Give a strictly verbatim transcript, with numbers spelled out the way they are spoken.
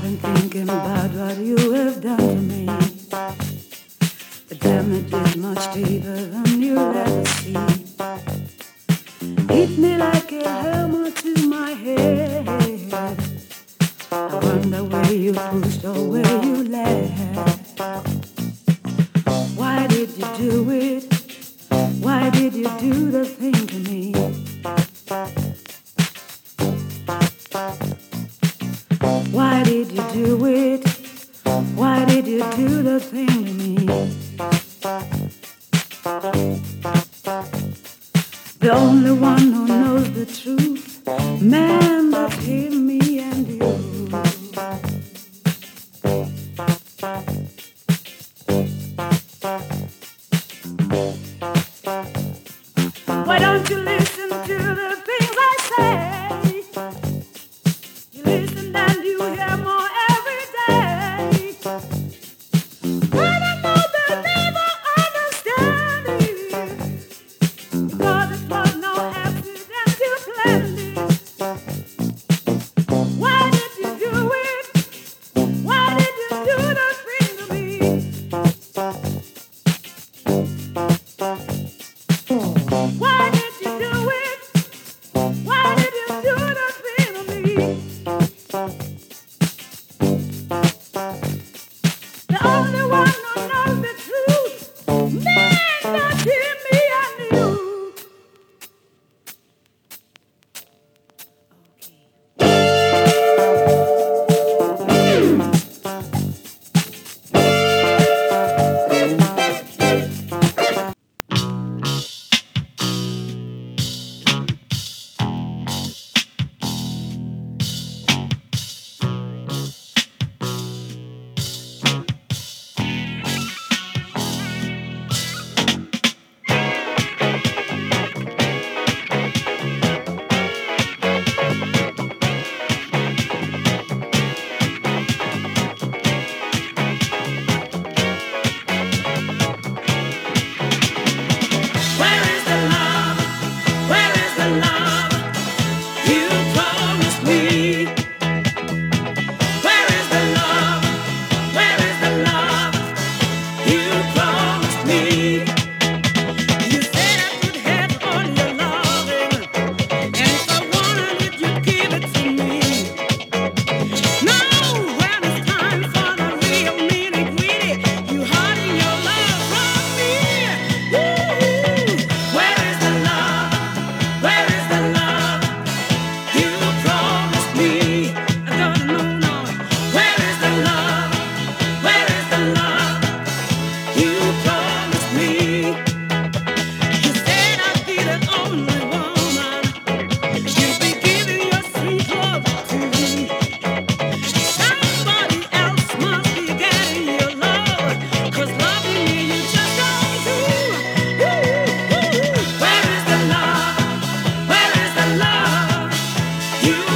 been thinking about what you have done to me. The damage is much deeper than you'll ever see. Hit me like a hammer to my head. I wonder where you pushed or where you left. Why did you do it? Why did you do the thing to me? Why did you do it? Why did you do the thing to me? The only one who knows the truth, man, that's him, me and you. Why don't you listen to the things I say? You listen and you hear more every day. But I know they'll never understand it, because it was no accident you planned it. Why did you do it? Why did you do the thing to me? Why did you do it? Why did you do the thing to me? The only one who knows the truth, man, not hear me and you. Where is the love? Where is the love you promised me? Where is the love? Where is the love you promised me? You said I could have all your loving, and if I wanted it, you'd give it to me. Now, when it's time for the real nitty-gritty, you hiding your love from me. Woo! Where is the love? Where is the love you promised me? I don't know now. Where is the love? Where is the love you promised me? You said I'd be the only woman. You'd be giving your sweet love to me. Somebody else must be getting your love, 'cause loving me you just don't do. Woo, woo. Where is the love? Where is the love you